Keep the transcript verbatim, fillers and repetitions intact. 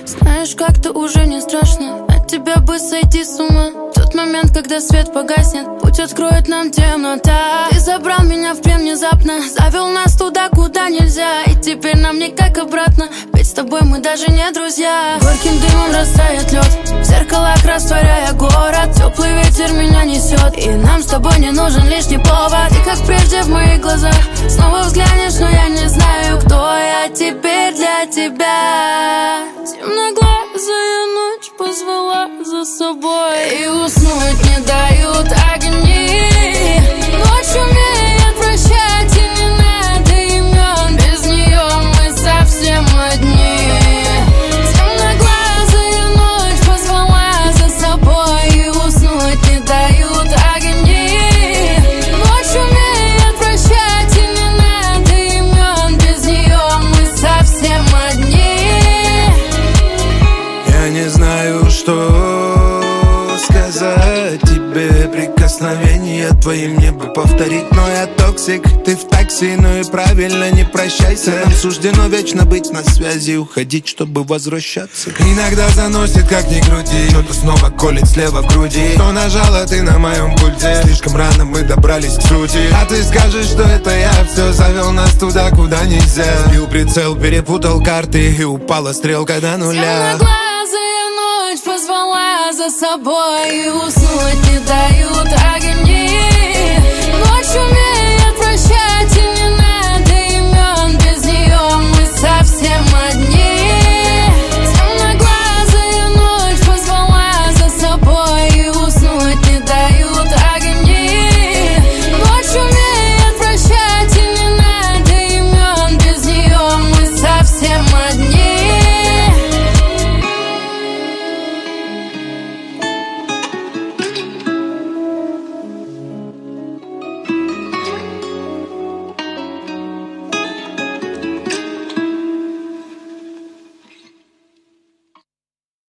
Знаешь, как-то уже не страшно, от тебя бы сойти с ума. Тот момент, когда свет погаснет, путь откроет нам темнота. Ты забрал меня в плен внезапно, завел нас туда, куда нельзя. И теперь нам никак обратно, ведь с тобой мы даже не друзья. Горьким дымом растает лед, в зеркалах растворяя город. Теплый ветер меня несет, и нам с тобой не нужен лишний повод. И как прежде в моих глазах снова взглянешь, но я не знаю, кто я теперь для тебя. Темноглазая ночь позвала за собой, и уснуть не дают огни. Ночь умеет прощать, и не надо имен, без нее мы совсем одни. Темноглазая ночь позвала за собой, и уснуть не дают огни. Ночь умеет прощать, и не надо имен, без нее мы совсем одни. Я не знаю, что сказать тебе. Прикосновения твои мне бы повторить, но я токсик, ты в такси. Ну и правильно, не прощайся. Нам суждено вечно быть на связи, уходить, чтобы возвращаться. Иногда заносит, как ни крути, что-то снова колет слева в груди. Что нажала ты на моем пульте, слишком рано мы добрались к сути. А ты скажешь, что это я все завел нас туда, куда нельзя. Сбил прицел, перепутал карты, и упала стрелка до нуля. Темноглазая ночь позвала за собой, и уснуть не дают огни.